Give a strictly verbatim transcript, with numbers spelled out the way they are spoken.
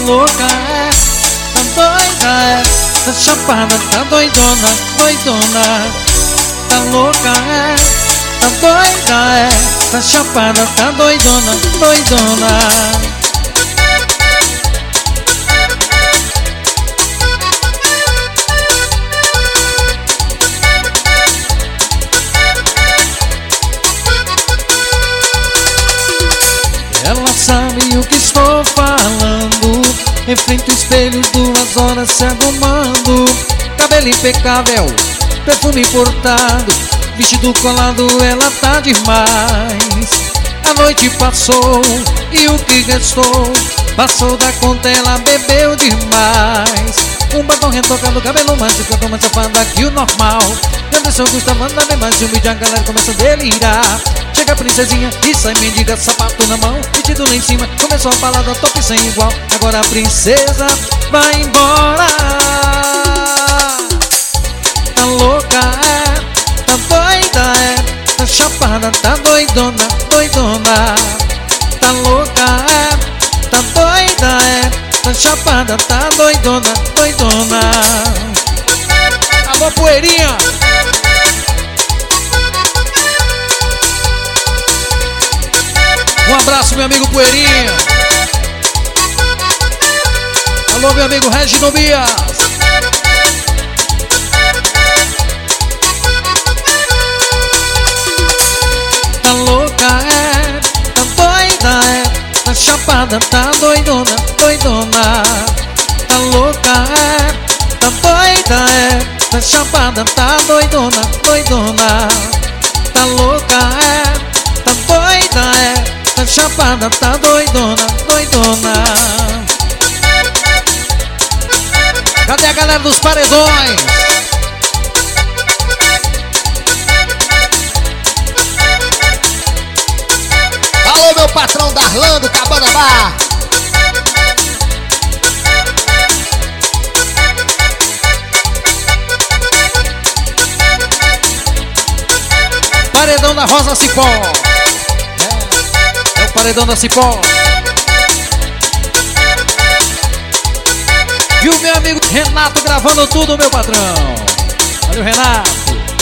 louca, é, tá doida, é, tá chapada, tá doidona, doidona. Tá louca, é, tá doida, é, tá chapada, tá doidona, doidona. Ela sabe o que estou falando. Em frente ao espelho, duas horas se arrumando. Cabelo impecável, perfume importado, vestido colado, ela tá demais. A noite passou e o que restou passou da conta, ela bebeu demais. Um batom retocado, cabelo mais ficando mais safada que o normal. Anderson Gustavo anda demais, o mídia, a galera começa a delirar. Chega a princesinha e sai mendiga, sapato na mão, vestido lá em cima. Começou a balada, top sem igual. Agora a princesa vai embora. Tá louca, é, tá doida, é, tá chapada, tá doidona, doidona. Tá louca, é, tá doida, é, tá chapada, tá doidona, doidona. Alô, poeirinha! Um abraço, meu amigo Poeirinha. Alô, meu amigo Regino Bias. Tá louca, é, tá doida, é, tá chapada, tá doidona, doidona. Tá louca, é, tá doida, é, tá chapada, tá doidona, doidona. Tá louca, é, tá doida, é, tá chapada, tá doidona, doidona. Cadê a galera dos paredões? Alô, meu patrão Darlando Cabanabá. Paredão da Rosa Cipó. É, é o paredão da Cipó. E o meu amigo Renato gravando tudo, meu patrão. Valeu, Renato.